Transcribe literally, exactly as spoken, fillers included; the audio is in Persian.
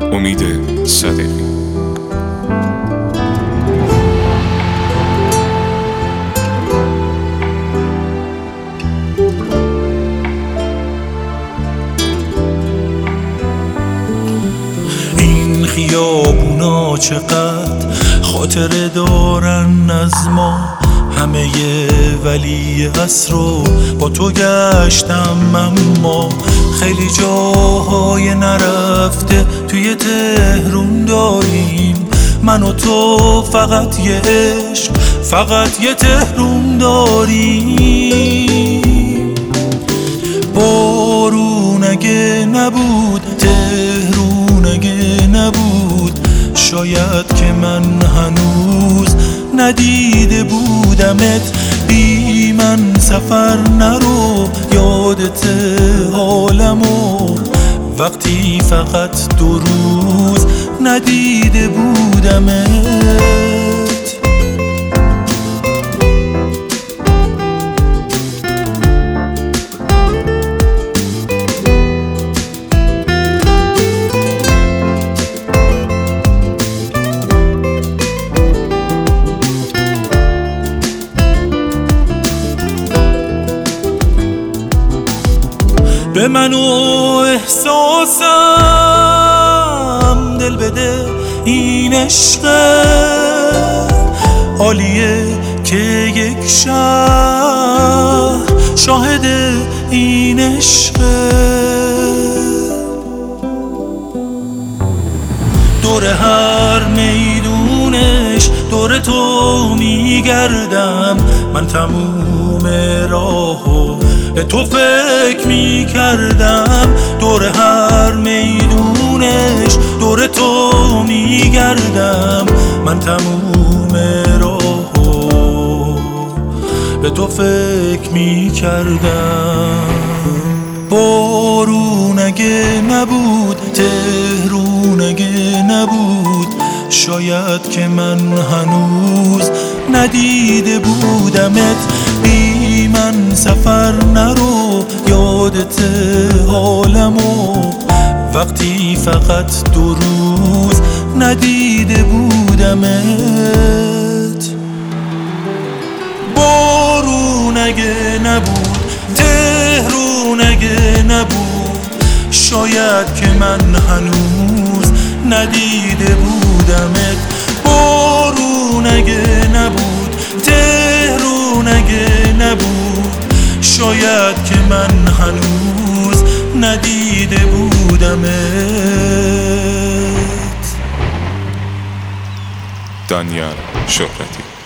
امید صادقی. این خیابونا چقدر خاطره دارن از ما، همه ولی عصر رو با تو گشتم، اما خیلی جاهای نرفته توی تهرون داریم. من و تو فقط یه عشق، فقط یه تهرون داریم. بارون اگه نبود، تهرون اگه نبود، شاید که من هنوز ندیده بودمت. بی من سفر نرو، یادت حالمو وقتی فقط دو روز ندیده بودمت. به من و احساسم دل بده، این عشقه عالیه که یک شهر شاهد این عشقه. دور هر میدونش دور تو میگردم، من تموم راهو به تو فکر میکردم. دور هر میدونش دور تو میگردم، من تموم راهو به تو فکر میکردم. بارون اگه نبود، تهرون اگه نبود، شاید که من هنوز ندیده بودمت. بی من سفر نرو، یادت حالمو وقتی فقط دو روز ندیده بودمت. بارون اگه نبود، تهرون اگه نبود، شاید که من هنوز ندیده بودمت. بارون اگه نبود، تهرون اگه نبود، شاید که من هنوز ندیده بودمت. دانیال شهرتی.